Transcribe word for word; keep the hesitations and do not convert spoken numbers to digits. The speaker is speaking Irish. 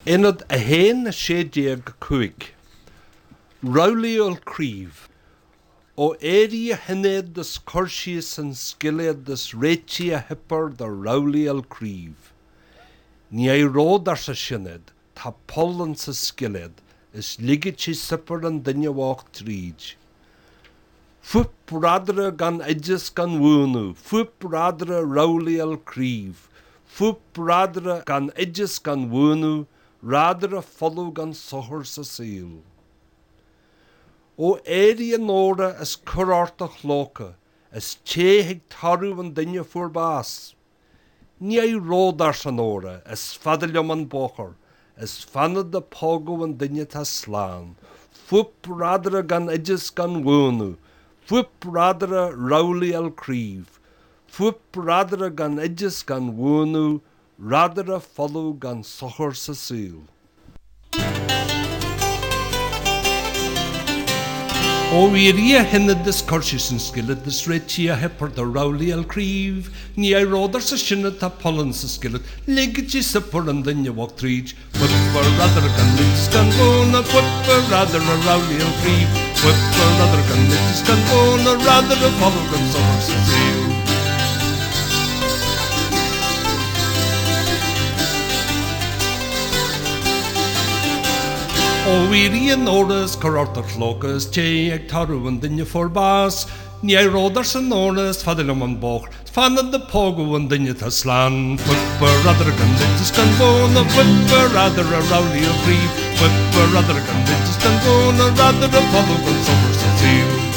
Inad a hen sé déag cuig. Rowlíol Críomh. O éri a hinnéad dus corsius an skillead dus réiti a hipper the Rowlíol Críomh. Ní é ród ar sa sinned, tá pollan sa skillead, is ligit si sipper an dunne walk tríd. Fup radra gan edges gan wúnu, fup radra Rowlíol Críomh. Fup radra gan edges gan wúnu, radra follow gan sohar sa seal. O éri an óra is curartach loca, is téhig taru an dunne furbás. Ní é ród ar san óra, is fadaliom an bochar, is fanad de pogo an dunne ta slán. Fup radra gan edges gan wúnu, fup radra Rowlíol Críomh. Fup radra gan edges gan wúnu, radra follow gan sochar sa seal. O iria hinnad dis corsius an skilled, dis réiti a hipper the Rowlíol Críomh. Ní é ród ar sa sinned tá pollan sa skilled, ligit si sipper an dunne walk tríd. Fup radra gan edges gan wúnu, fup radra Rowlíol Críomh. Fup radra gan edges gan wúnu, radra follow gan sochar sa seal. O iri an óras curartach locas, té ag taru an dunne forbás. Ní é ród ar san óras fadilom an boch, fanad de pogo an dunne ta slán. Fup radra gan edges gan wúnu, fup radra Rowlíol Críomh. Fup radra gan edges gan wúnu, radra follow gan sochar sa seal.